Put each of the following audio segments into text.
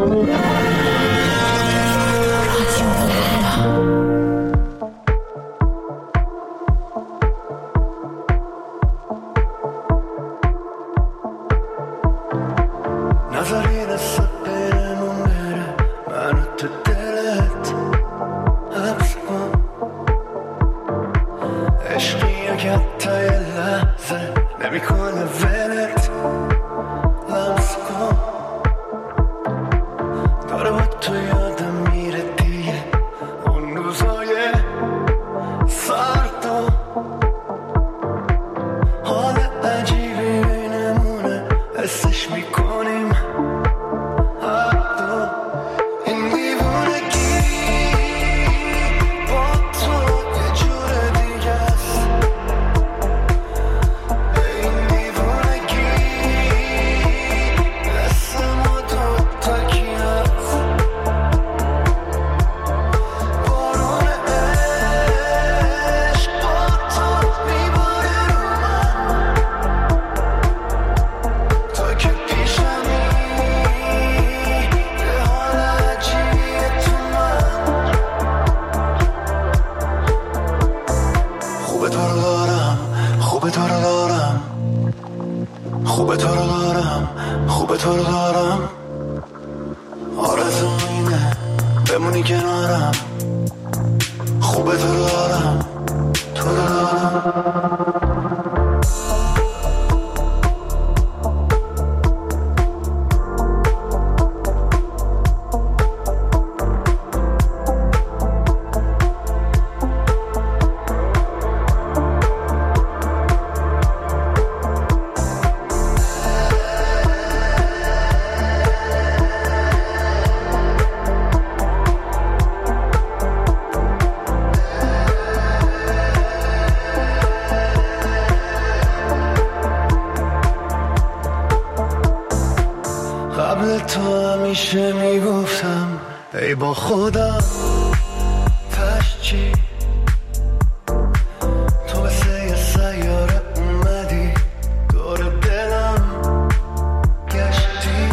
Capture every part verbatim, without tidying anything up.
با خودم پس چی تو مثل یه سیاره اومدی دور دلم گشتی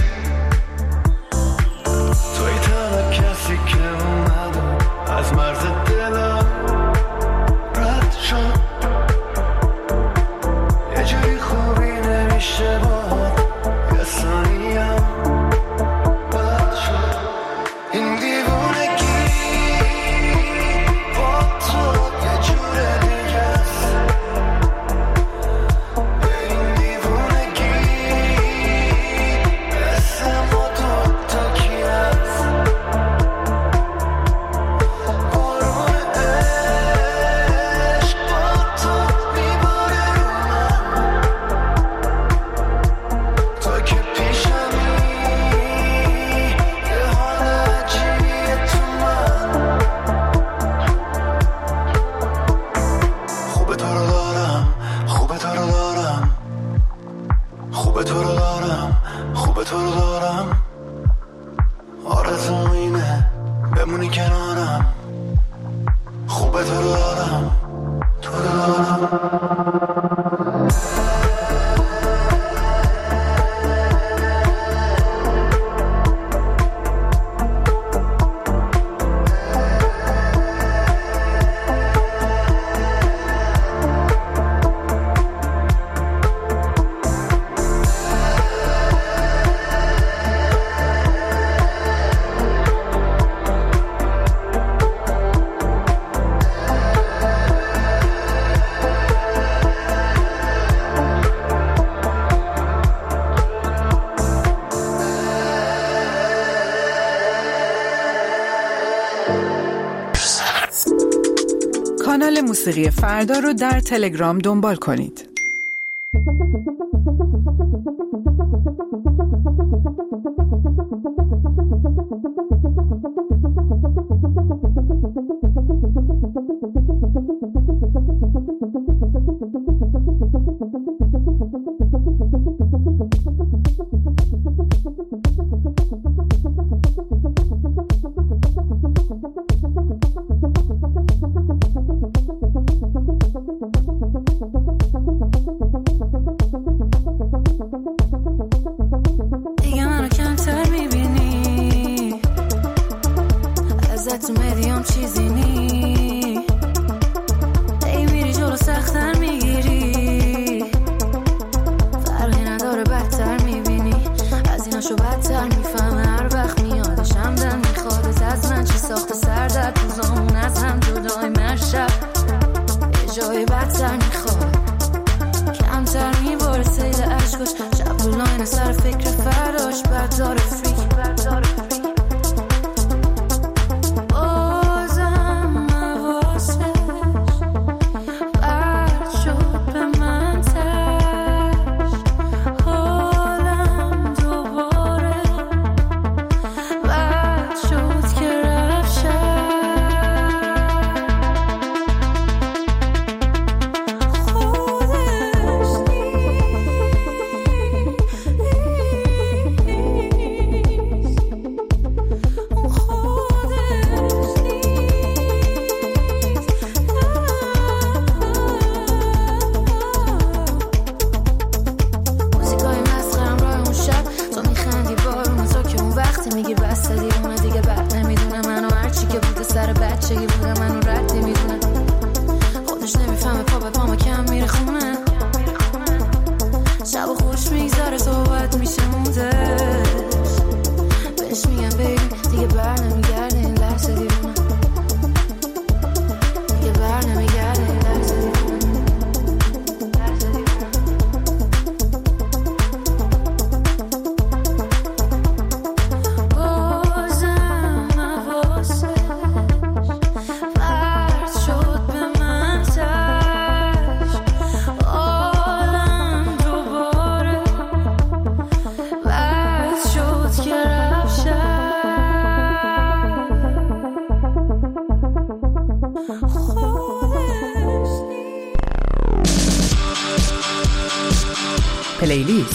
توی تنها کسی که اومد از مرز دلم رد شد یه جوری خوبی نمیشه باهات یه ثانیم بد شد این کانال موسیقی فردا رو در تلگرام دنبال کنید. دیگه منو هم چیزی نی ای میری جلو سختر میگیری فرقی نداره بدتر میبینی از ایناشو بدتر میفهمه هر وقت میادشم دل میخوادت از من چی ساخت سر در روزامون از هم جدای مرشب یه جای بدتر میخواد کمتر میباره سیل عشقش شب رو لاین سر فکر فرداش بردار فریک بردار فریک بازم حواسش برد شد به من تش حالم دوباره برد شد که رفت شد پلیلیست.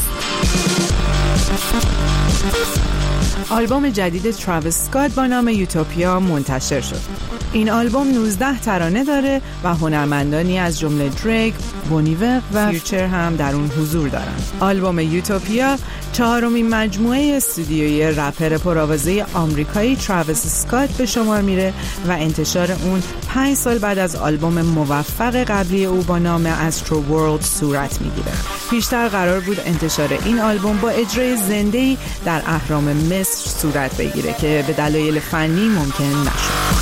آلبوم جدید تراویس اسکات با نام یوتوپیا منتشر شد. این آلبوم نوزده ترانه داره و هنرمندانی از جمله دریک، بونیور و فیوچر هم در اون حضور دارن. آلبوم یوتوپیا چهارمین مجموعه استودیویی رپر پرآوازه آمریکایی تراویس اسکات به شمار میره و انتشار اون پنج سال بعد از آلبوم موفق قبلی او با نام استرو ورلد صورت میگیره. پیشتر قرار بود انتشار این آلبوم با اجرای زنده‌ای در اهرام مصر صورت بگیره که به دلایل فنی ممکن نشد.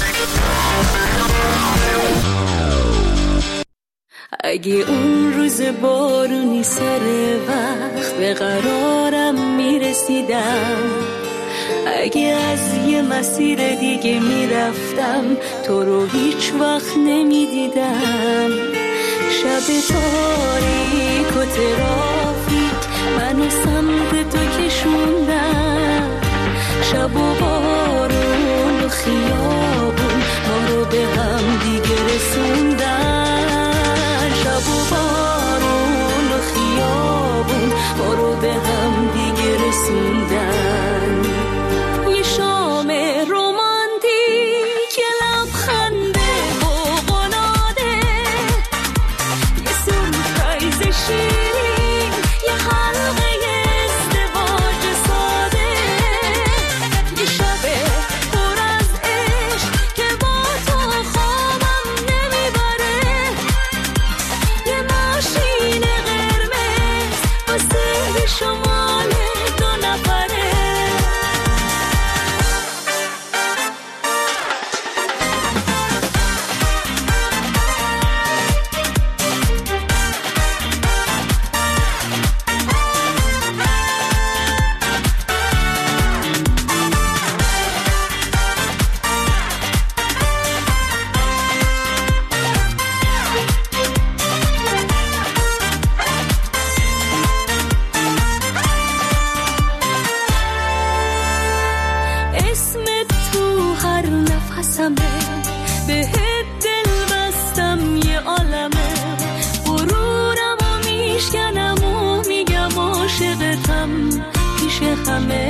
اگه اون روز بارونی سر وقت به قرارم میرسیدم، اگه از یه مسیر دیگه میرفتم تو رو هیچ وقت نمیدیدم، شب تاریک و ترافیک منو سمت تو کشوندم، شب و بارون و خیابون ما رو به هم دیگه رسوندن، شب و بارون و خیابون ما رو به هم دیگه رسوندن. یه شام رومانتیک، یه لبخنده فوق‌العاده، یه سورپرایز شیرین، یه حلقه ازدواج ساده، یه شب پر از عشق که با تو خوابم نمیبره، یه ماشین قرمز واسه شمال دو نفره. اسمت تو هر نفسمه، بهت دل بستم یه عالمه، غرورم و میشکنم و میگم عاشقتم پیش همه،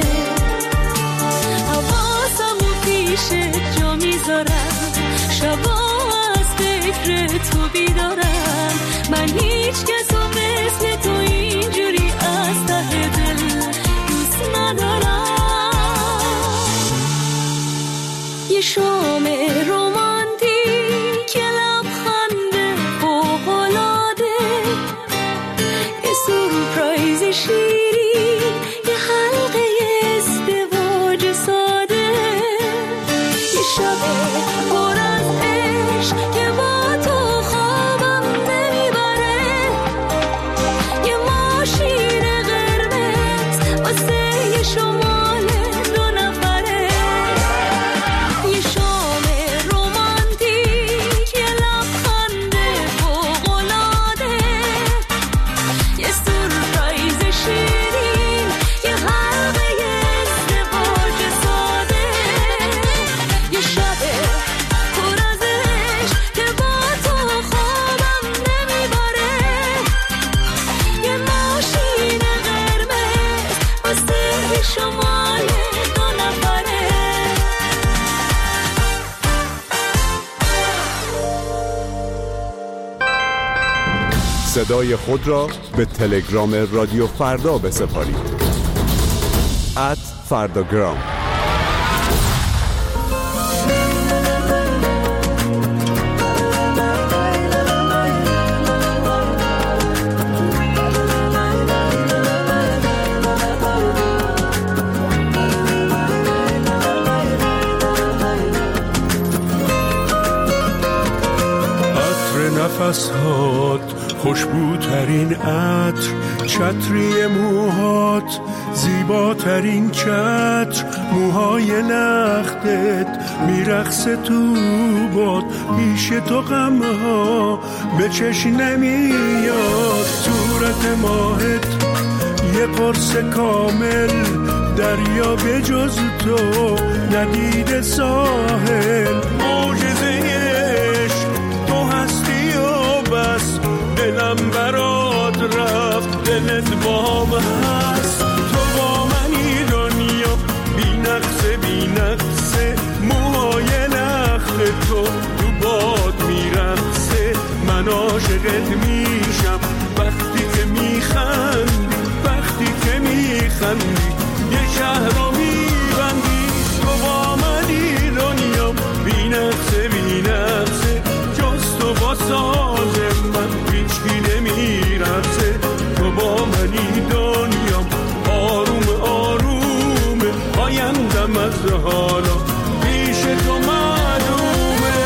حواسم و پیشت جا میذارم، شبا از فکر تو بیدارم، من هیچ کس و مثل تو اینجوری از ته دل دوست ندارم. یه شام روم صدای خود را به تلگرام رادیو فردا بسپارید. ات فرداگرام. نفس‌هات خوشبوترین عطر، چتری موهات زیباترین چتر، موهای لختت میرقصه تو باد، پیش تو غمها به چشم نمیاد، صورت ماهت یه قرص کامل، دریا به جز تو ندیده ساحل، معجزه دلم برات رفت، دلت بام هست، تو با منی دنیا بی نقصه بی نقصه، موهای نخل تو تو باد میرقصه، من عاشقت میشم وقتی که میخندی، وقتی که میخندی یه شهر رو میبندی، تو با منی دنیا بی نقصه بی نقصه، جز تو با ساز من هیچکی نمیرسه، تو با منی دنیام آروم آروم، آیندم از حالا پیش تو معلومه.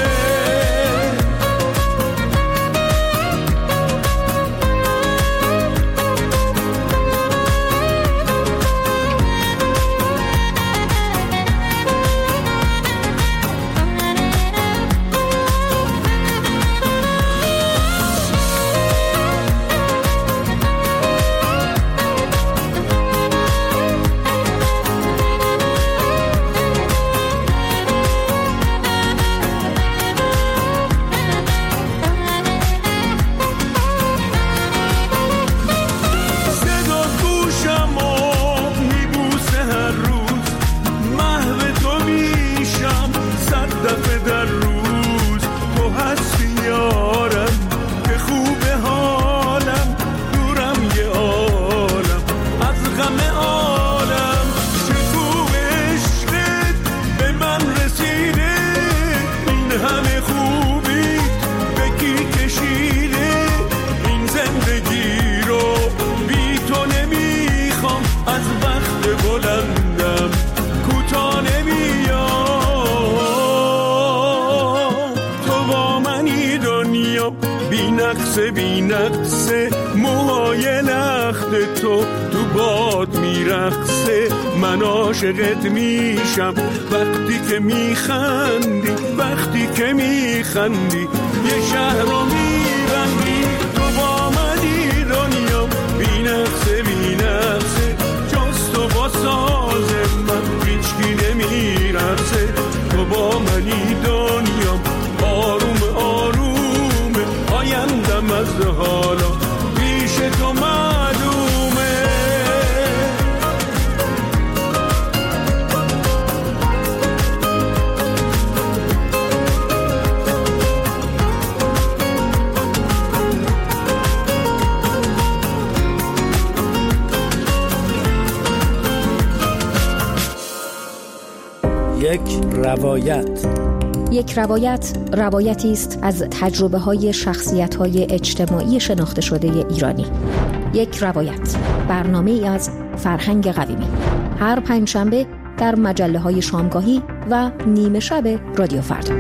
بی نقصه موهای لخت تو تو باد میرقصه، من عاشقت میشم وقتی که میخندی، وقتی که میخندی یه شهر رو میبندی، تو با منی دنیا بی نقصه بی نقصه، جز تو با ساز من هیچکی نمیرسه، تو با منی دنیا آروم آروم، آیندم از حالا پیش تو معلومه. یک روایت. یک روایت روایتی است از تجربه های شخصیت های اجتماعی شناخته شده ایرانی. یک روایت، برنامه ای از فرهنگ قویمی، هر پنجشنبه در مجله های شامگاهی و نیمه شب رادیو فردا.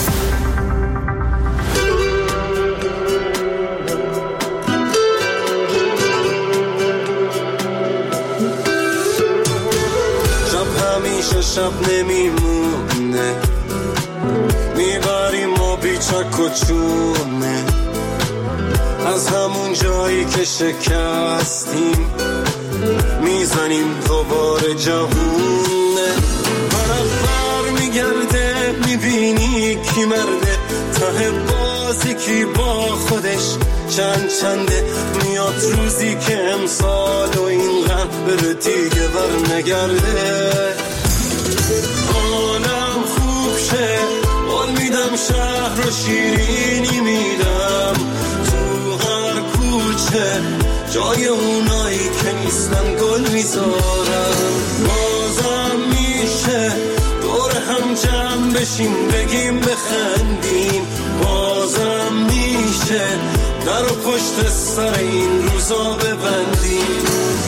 شب همیشه شب نمیمونه، میبریم ما بیچک و چونه، از همون جایی که شکستیم میزنیم دوباره جوونه، طرف بر میگرده میبینی کی مرده، ته بازی کی با خودش چند چنده، میاد روزی که امسال و این غم بره دیگه بر نگرده، حالم خوب شه قول میدم، شهر رو شیرینی میدم، تو هر کوچه جای اونایی که نیستن گل میذارم. بازم میشه دور هم جمع بشیم بگیم بخندیم. بازم میشه در و پشت سر این روزا ببندیم.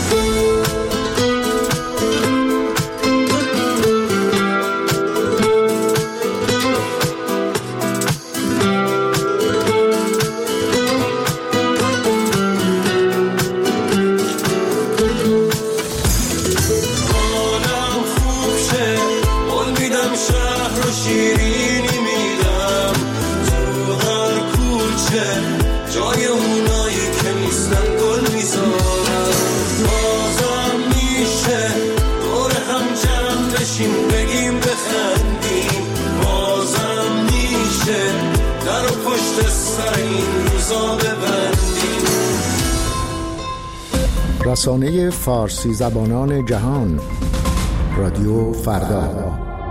رسانه فارسی زبانان جهان، رادیو فردا.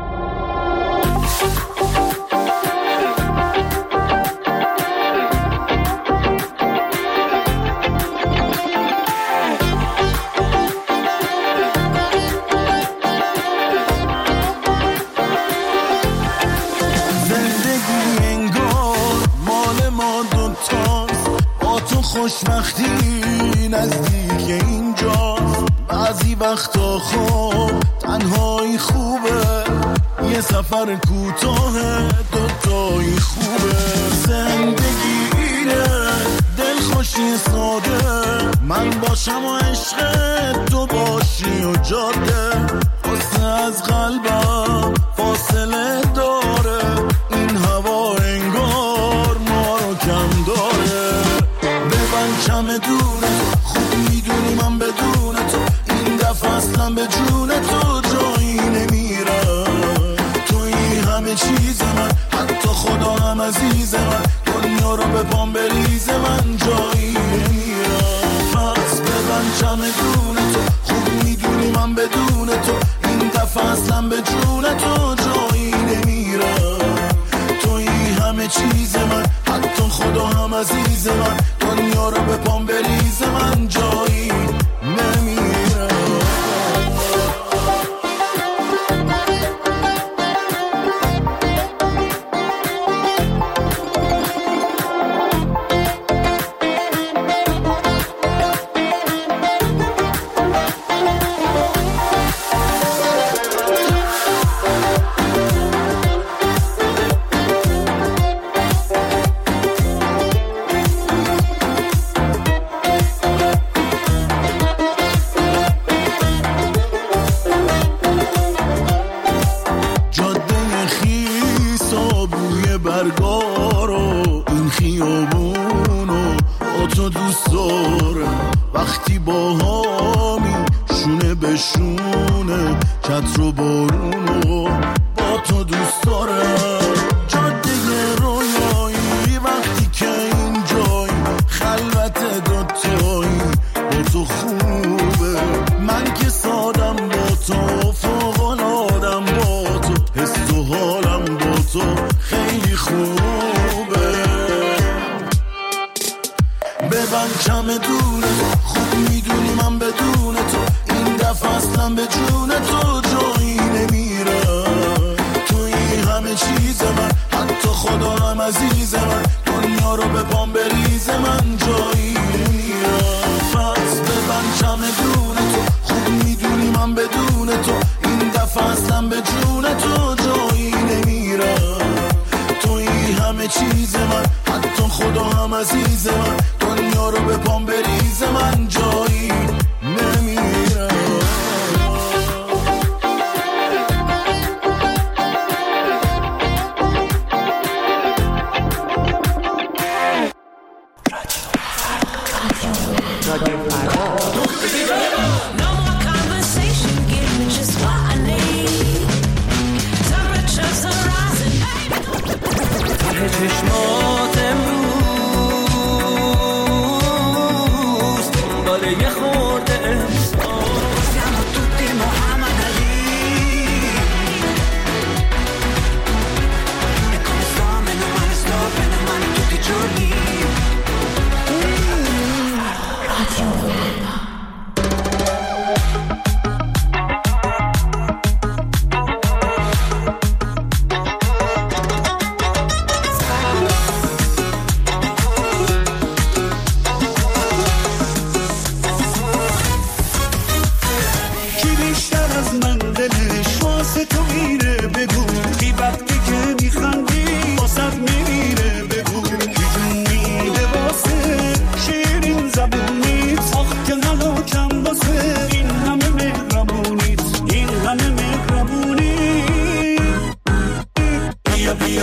زندگی انگار مال ما دوتاست، با تو خوشبختی نزدیک اینجاست. بعضی وقتا خب تنهایی خوبه، یه سفر کوتاه دوتایی خوبه. زندگی اینه دلخوشی ساده، من باشم و عشق تو باشی و جاده. فاصله از قلبم فاصله داره، این هوا انگار ما رو کم داره. ببند چمدونه، خوب میدونی من بدون تو این دفعه اصلا به جون تو جایی نمیرم. توی همه چیز من، حتی خدا هم عزیز من، دنیا رو به پام بریز من جایی نمیرم. پس ببند چمدونه تو، خوب میدونی من بدون تو این دفعه اصلا به جون تو جایی نمیرم. توی همه چیز من، حتی خدا هم عزیز من، دنیا رو به پام بریز من جایی نمیرم. وقتی با هامی شونه به شونه، چتر و بارونو با تو دوست دارم. جاده رویایی وقتی که اینجایی، خلوت دوتایی با تو خوبه. من که سادم با تو، فوق‌العاده‌ام با تو، حس و حالم با تو خیلی خوبه. ببند چمدونه، خوب میدونی من بدون تو این دفعه اصلا به جون تو جایی نمیرم. توی همه چیز من، حتی خدا هم عزیز من، دنیا رو به پام بریز من جایی نمیرم. پس ببند چمدونه تو، خوب میدونی من بدون تو این دفعه اصلا به جون تو جایی نمیرم. توی همه چیز من، حتی خدا هم عزیز من، دنیا رو به پام بریز من جایی نمیرم. چشمات امروز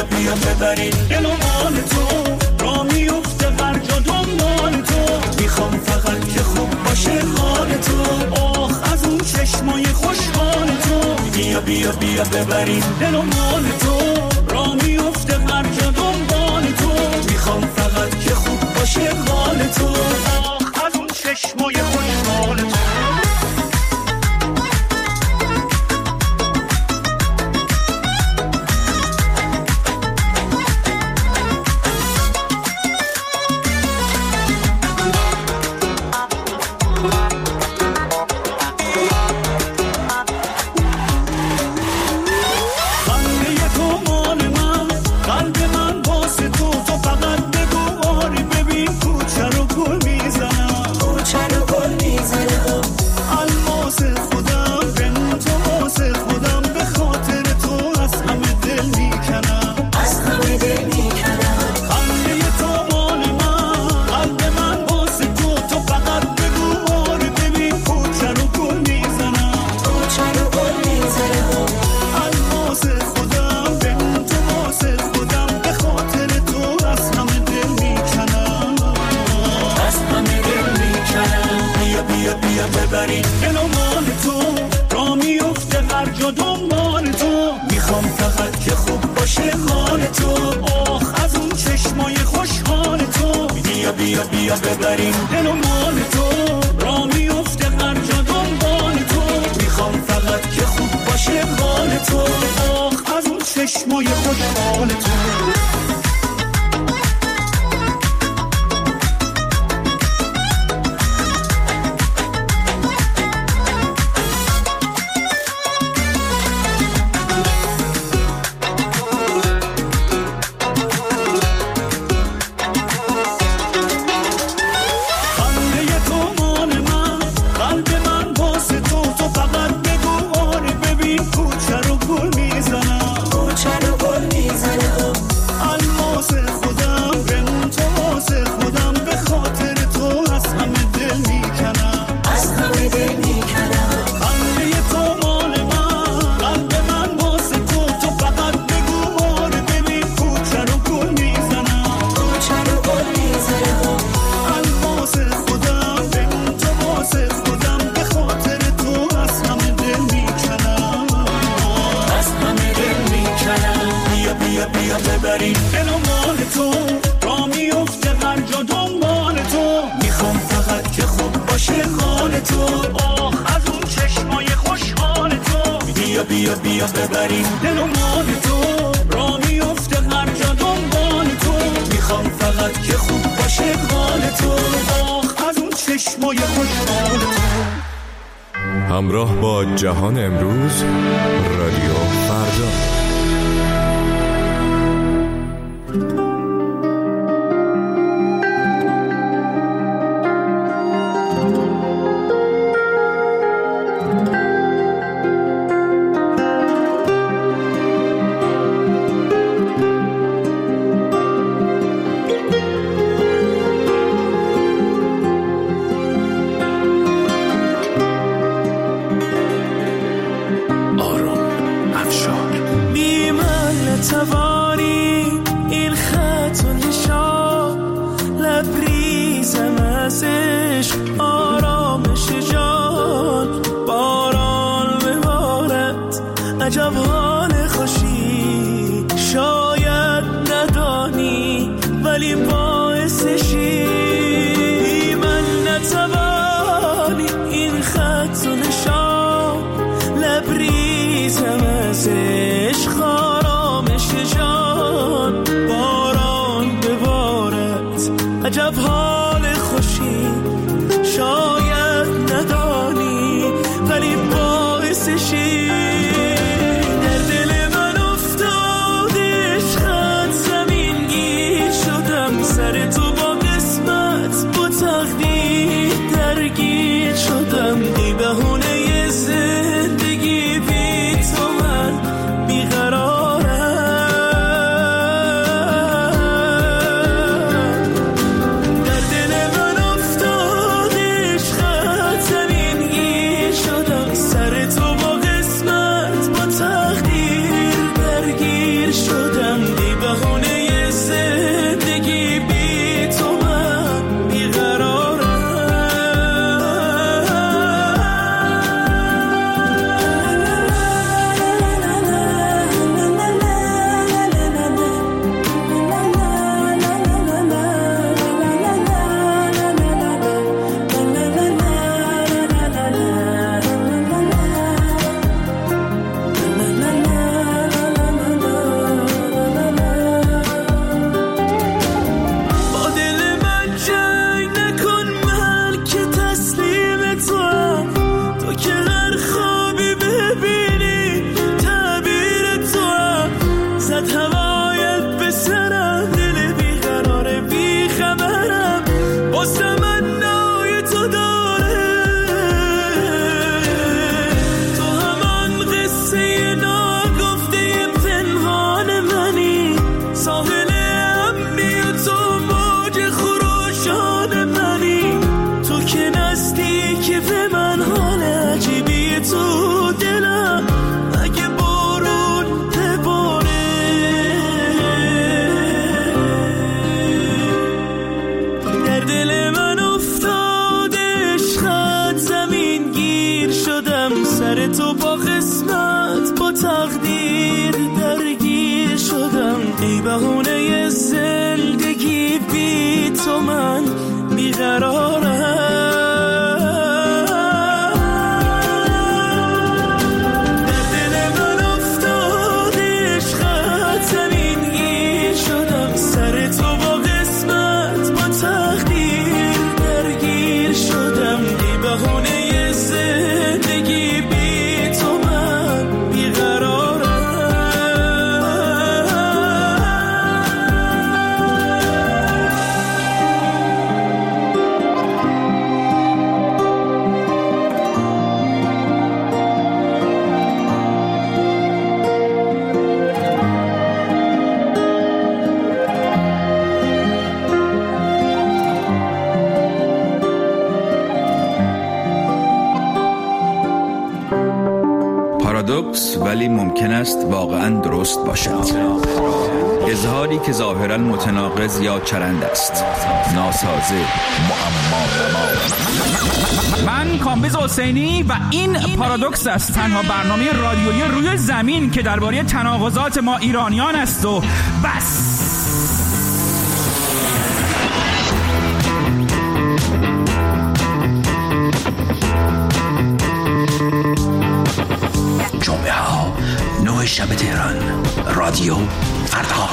بیا بیا ببرین دل و مال تو، را میفته برجا دنبال تو، میخوام فقط که خوب باشه حال تو، آخ از اون چشمای خوشحال تو، بیا بیا بیا ببرین دل و مال تو، را میفته برجا دنبال تو، میخوام فقط که خوب باشه حال تو، آخ از اون چشمای خوشحال تو. همراه با جهان امروز، رادیو فردا. درد پارادوکس ولی ممکن است واقعاً درست باشد. اظهاری که ظاهراً متناقض یا چرند است. ناسازه، معما من کامبیز حسینی و این پارادوکس است، تنها برنامه رادیویی روی زمین که درباره تناقضات ما ایرانیان است و بس. جمعه ها نه شب تهران، رادیو فردا.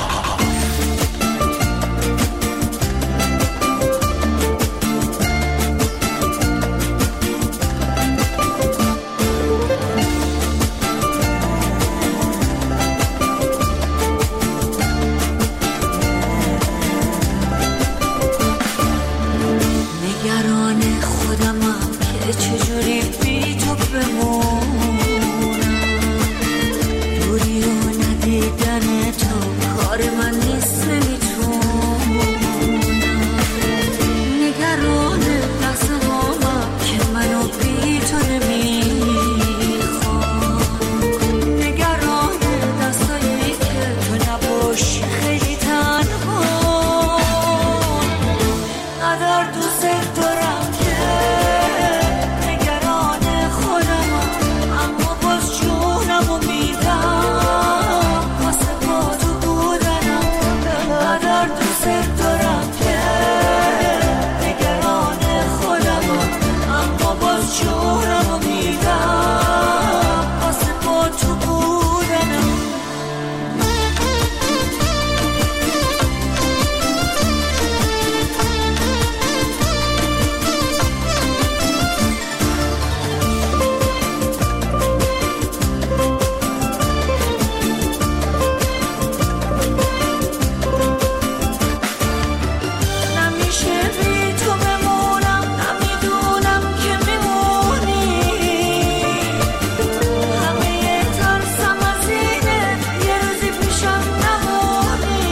نگران خودمم که چجوری بی تو بمونم، دوری و ندیدن تو کار من نیست، نمیتونم. نگران لحظه هامم که منو بی تو نمیخوام، نگران دستایی که تو نباشی خیلی تنها. ندار دوست دارم که نگران خودمم، اما باز جونمو میدم واسه با تو بودنم. ندار دوست دارم که نگران خودمم، اما باز جونمو میدم واسه با تو بودنم. نمیشه بی تو بمونم، نمیدونم که میمونی. همه ترسم از اینه یه روزی پیشم نمونی.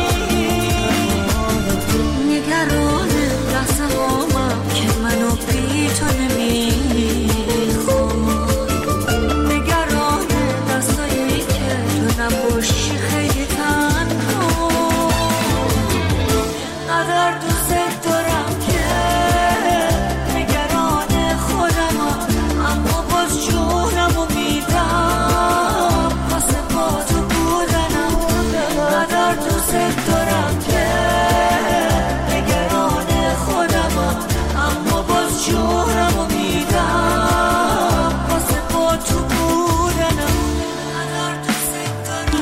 نگران لحظه هامم که منو بی تو نمیخوام، نگران دستایی که تو نباشی خیلی تنها. ندار دوست دارم که نگران خودمم، اما باز جونمو میدم واسه با تو بودنم. ندار دوست دارم که نگران خودمم، اما باز جونمو میدم واسه با تو بودنم. ندار دوست دارم.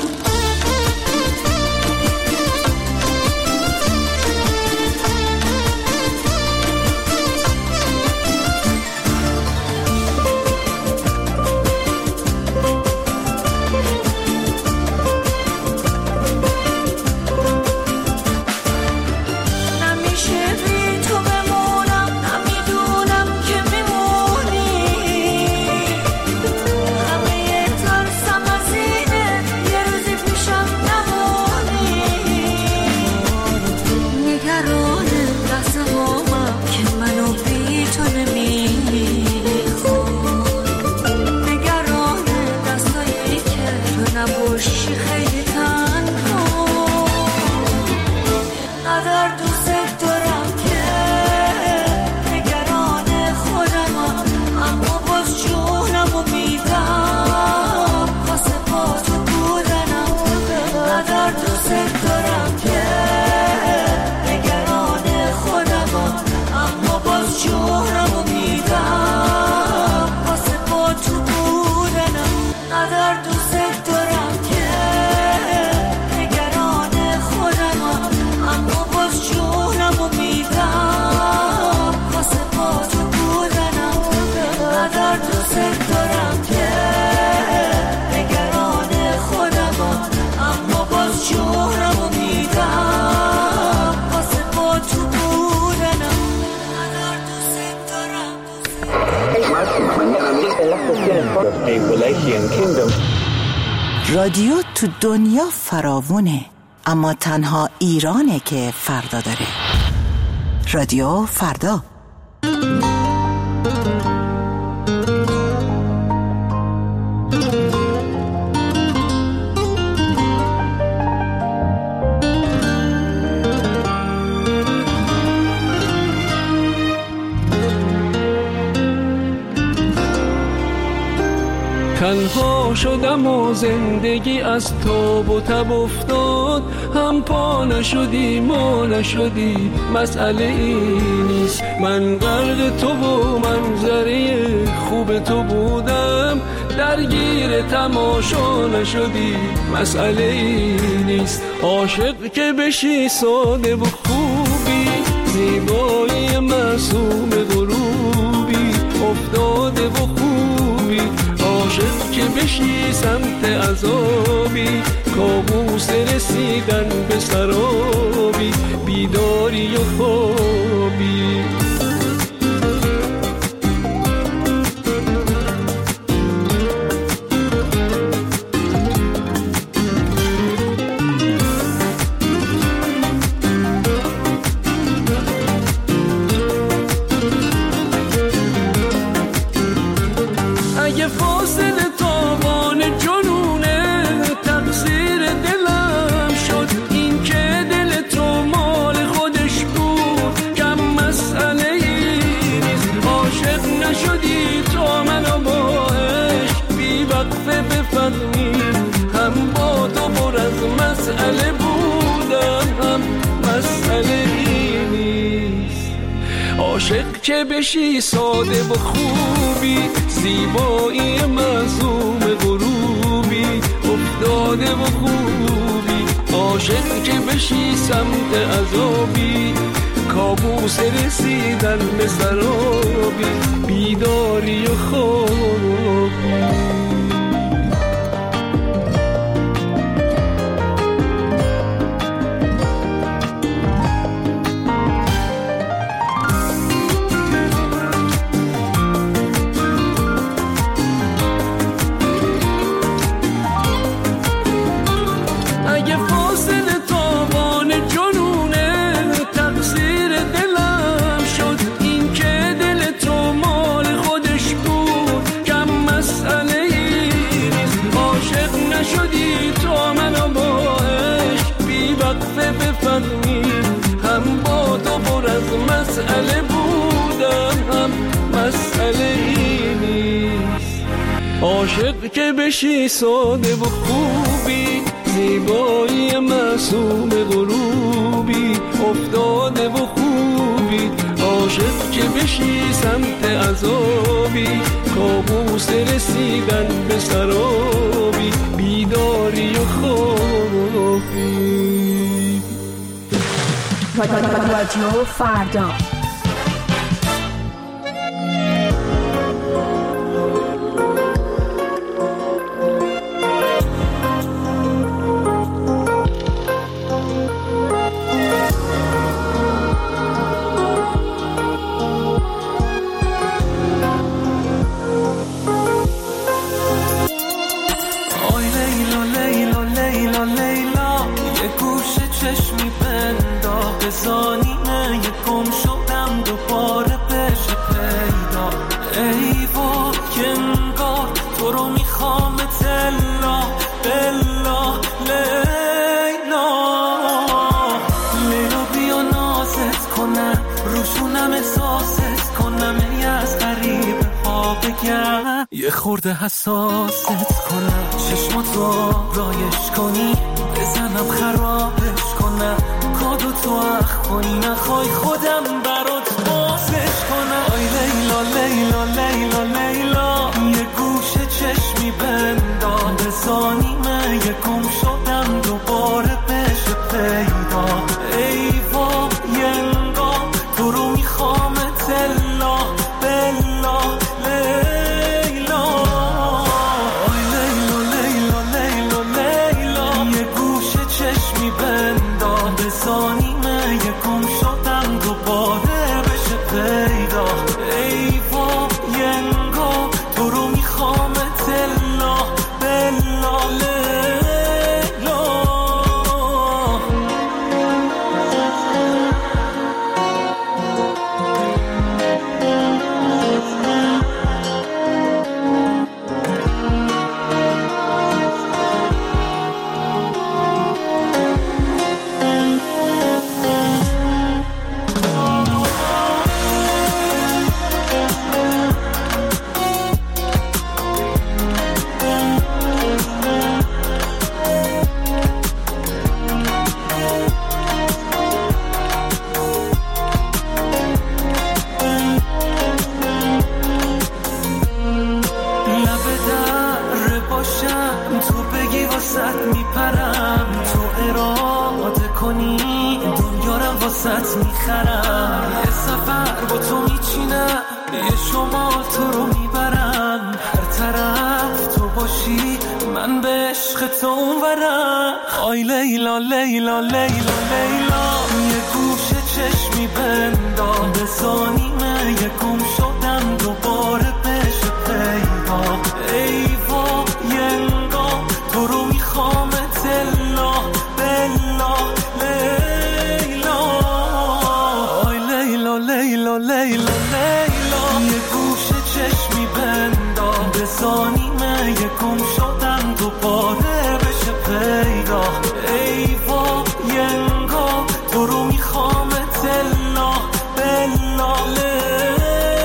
نمیشه بی تو بمونم، نمیدونم که میمونی. همه ترسم از اینه یه روزی پیشم نمونی. نگران لحظه هامم که منو بی تو نمیخوام، نگران دستایی که تو نباشی خیلی تنها. ندار دوست دارم که نگران خودمم، اما باز جونمو میدم واسه با تو بودنم. ندار دوست دارم که نگران خودمم، اما باز جونمو میدم واسه با تو بودنم. ندار دوست دارم که نگران خودمم، اما باز جونمو میدم واسه با تو بودنم. ندار دوست دارم که نگران خودمم، اما باز جونمو میدم واسه با تو بودنم. ندار دوست دارم. رادیو تو دنیا فراوونه، اما تنها ایرانه که فردا داره. رادیو فردا. تنها شدم و زندگی از تاب و تب افتاد، هم پا نشدی ما نشدی مسئله ای نیست. من غرق تو و منظره خوب تو بودم، درگیر تماشا نشدی مسئله ای نیست. عاشق که بشی ساده و خوبی، زیبایی معصوم غروبی افتاده و خوبی. عاشق که بشی سمت عذابی، کابوس رسیدن به سرابی، بیداری و خوابی. هم با تو پر از مسئله بودم، هم مسئله ای نیست. عاشق که بشی ساده و خوبی، زیبایی معصوم غروبی افتاده و خوبی. عاشق که بشی سمت عذابی، کابوس رسیدن به سرابی، بیداری و خوابی. هم با تو پر از مسئله بودم، هم مسئله ای نیست. عاشق که بشی ساده و خوبی، زیبایی معصوم غروبی افتاده و خوبی. عاشق که بشی سمت عذابی، کابوس رسیدن به سرابی، بیداری و خوابی. رادیو فردا. زانینه یک گم شدم دوباره بشه پیدا. ای با که انگار تو رو میخوام تلا بلا لیلا. لیلا بیا نازت کنم، روشونم احساست کنم، ای از غریب ها بگم، یه خورده حساست کنم، چشماتو رایش کنی، بزنم خرابش کنم، کادو تو اخ کنی، نخوای خودم برات بازش کنم. آی لیلا لیلا لیلا لیلا، یه گوشه چشمی بندام، بزانیمه یه گم شدم دوباره بشه پیدا. ای وا یه انگار تو رو میخوام تلا بلا لیلا. آی لیلا لیلا لیلا لیلا، یه گوشه چشمی بندام، بزانیمه یه گم شدم دوباره واسط میپرم، تو اراده کنی دنیا رو واسط میخرم. یه سفر با تو میچینم، یه شمال تو رو میبرم، هر طرف تو باشی من به عشق تو اونورم. آی لیلا لیلا لیلا لیلا، یه گوشه چشمی بندا، به ثانیمه یه گم شدم دوباره بشه پیدا. ای وا ینگا تو رو میخوام تلا بلا لیلا. آی لیلا لیلا لیلا لیلا، یه گوشه چشمی بندا، به ثانیمه یه گم شدم دوباره بشه پیدا. ای وا ینگا تو رو میخوام تلا بلا لیلا.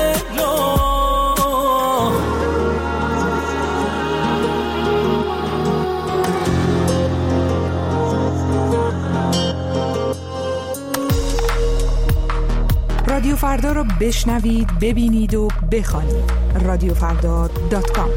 رادیو فردا رو بشنوید، ببینید و بخوانید. رادیو فردا دات کام.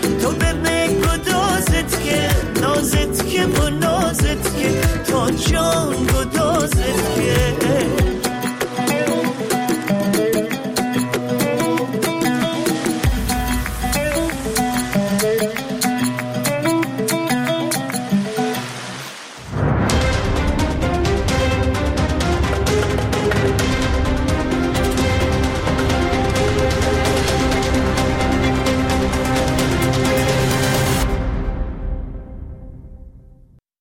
نازت که با نازت که تا جان